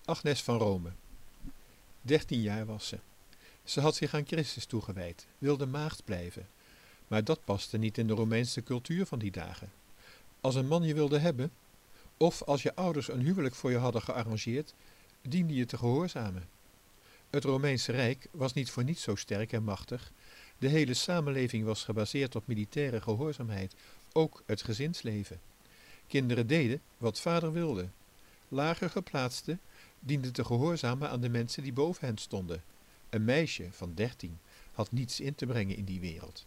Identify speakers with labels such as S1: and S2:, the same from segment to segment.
S1: Agnes van Rome. 13 jaar was ze. Ze had zich aan Christus toegewijd, wilde maagd blijven. Maar dat paste niet in de Romeinse cultuur van die dagen. Als een man je wilde hebben, of als je ouders een huwelijk voor je hadden gearrangeerd, diende je te gehoorzamen. Het Romeinse Rijk was niet voor niets zo sterk en machtig. De hele samenleving was gebaseerd op militaire gehoorzaamheid, ook het gezinsleven. Kinderen deden wat vader wilde. Lager geplaatsten dienden te gehoorzamen aan de mensen die boven hen stonden. Een meisje van 13 had niets in te brengen in die wereld.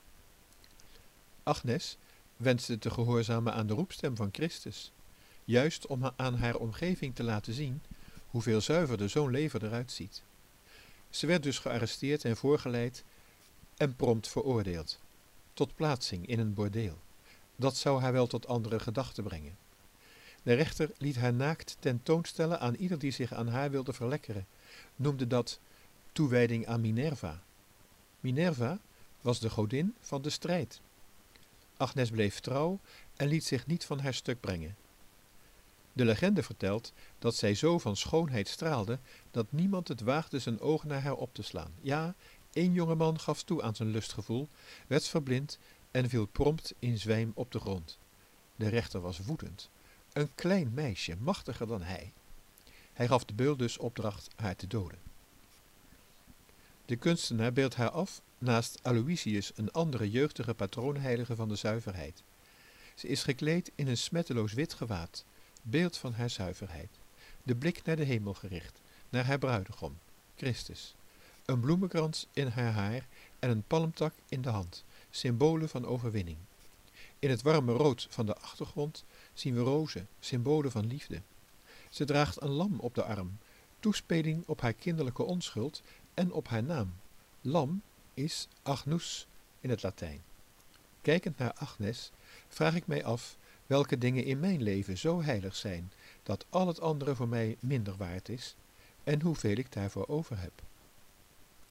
S1: Agnes wenste te gehoorzamen aan de roepstem van Christus, juist om aan haar omgeving te laten zien hoeveel zuiverder zo'n leven eruit ziet. Ze werd dus gearresteerd en voorgeleid en prompt veroordeeld, tot plaatsing in een bordeel. Dat zou haar wel tot andere gedachten brengen. De rechter liet haar naakt tentoonstellen aan ieder die zich aan haar wilde verlekkeren, noemde dat toewijding aan Minerva. Minerva was de godin van de strijd. Agnes bleef trouw en liet zich niet van haar stuk brengen. De legende vertelt dat zij zo van schoonheid straalde dat niemand het waagde zijn ogen naar haar op te slaan. Ja, 1 jongeman gaf toe aan zijn lustgevoel, werd verblind en viel prompt in zwijm op de grond. De rechter was woedend. Een klein meisje, machtiger dan hij. Hij gaf de beul dus opdracht haar te doden. De kunstenaar beeldt haar af naast Aloysius, een andere jeugdige patroonheilige van de zuiverheid. Ze is gekleed in een smetteloos wit gewaad, beeld van haar zuiverheid. De blik naar de hemel gericht, naar haar bruidegom, Christus. Een bloemenkrans in haar haar en een palmtak in de hand, symbolen van overwinning. In het warme rood van de achtergrond zien we rozen, symbolen van liefde. Ze draagt een lam op de arm, toespeling op haar kinderlijke onschuld en op haar naam. Lam is Agnus in het Latijn. Kijkend naar Agnes vraag ik mij af welke dingen in mijn leven zo heilig zijn dat al het andere voor mij minder waard is en hoeveel ik daarvoor over heb.